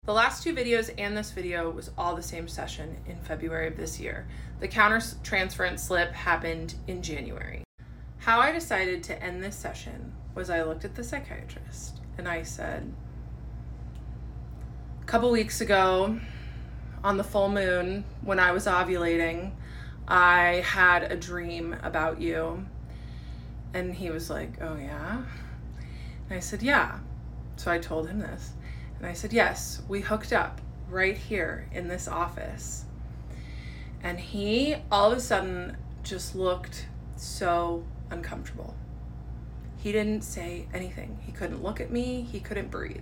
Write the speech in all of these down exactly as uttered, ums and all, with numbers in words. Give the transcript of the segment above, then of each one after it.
The last two videos and this video was all the same session in February of this year. The counter-transference slip happened in January. How I decided to end this session was I looked at the psychiatrist and I said, a couple weeks ago on the full moon when I was ovulating, I had a dream about you. And he was like, oh yeah? And I said, yeah. So I told him this. And I said, yes, we hooked up right here in this office. And he all of a sudden just looked so uncomfortable. He didn't say anything. He couldn't look at me. He couldn't breathe.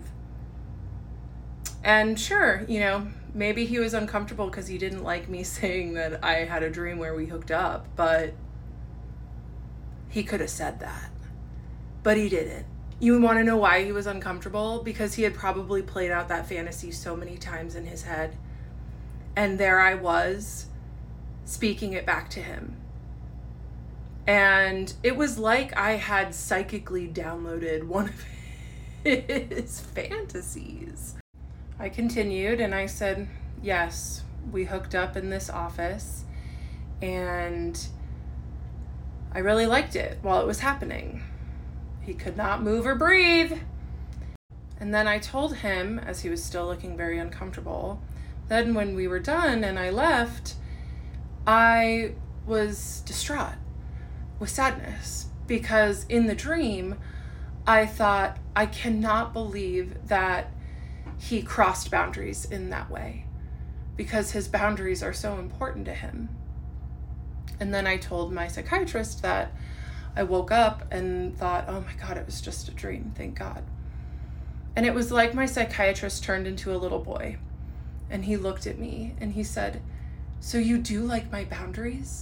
And sure, you know, maybe he was uncomfortable because he didn't like me saying that I had a dream where we hooked up, but he could have said that. But he didn't. You want to know why he was uncomfortable? Because he had probably played out that fantasy so many times in his head. And there I was, speaking it back to him. And it was like I had psychically downloaded one of his fantasies. I continued and I said, yes, we hooked up in this office. And I really liked it while it was happening. He could not move or breathe. And then I told him, as he was still looking very uncomfortable, then when we were done and I left, I was distraught with sadness because in the dream, I thought, I cannot believe that he crossed boundaries in that way because his boundaries are so important to him. And then I told my psychiatrist that I woke up and thought, oh my God, it was just a dream, thank God. And it was like my psychiatrist turned into a little boy and he looked at me and he said, so you do like my boundaries?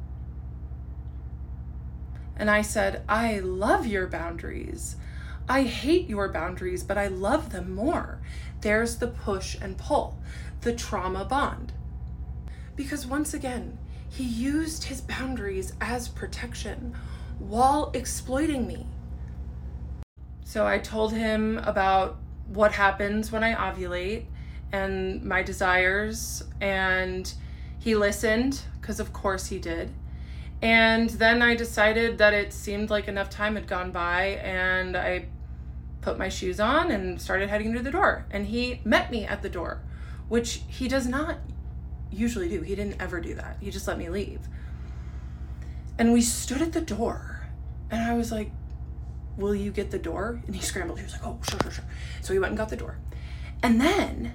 And I said, I love your boundaries. I hate your boundaries, but I love them more. There's the push and pull, the trauma bond. Because once again, he used his boundaries as protection while exploiting me. So I told him about what happens when I ovulate and my desires, and he listened, because of course he did. And then I decided that it seemed like enough time had gone by, and I put my shoes on and started heading to the door. And he met me at the door, which he does not usually do. He didn't ever do that. He just let me leave. And we stood at the door and I was like, will you get the door? And he scrambled. He was like, oh, sure, sure, sure. So he went and got the door. And then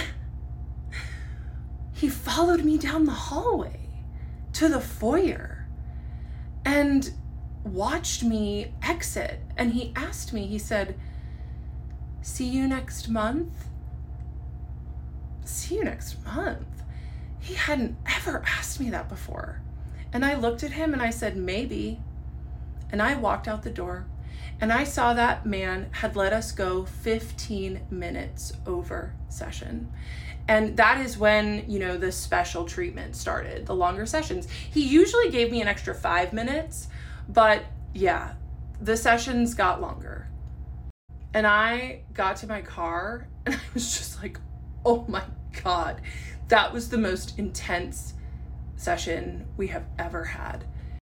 he followed me down the hallway to the foyer and watched me exit. And he asked me, he said, see you next month? See you next month? He hadn't ever asked me that before. And I looked at him and I said, maybe. And I walked out the door and I saw that man had let us go fifteen minutes over session. And that is when, you know, the special treatment started, the longer sessions. He usually gave me an extra five minutes, but yeah, the sessions got longer. And I got to my car and I was just like, oh my God, that was the most intense session we have ever had.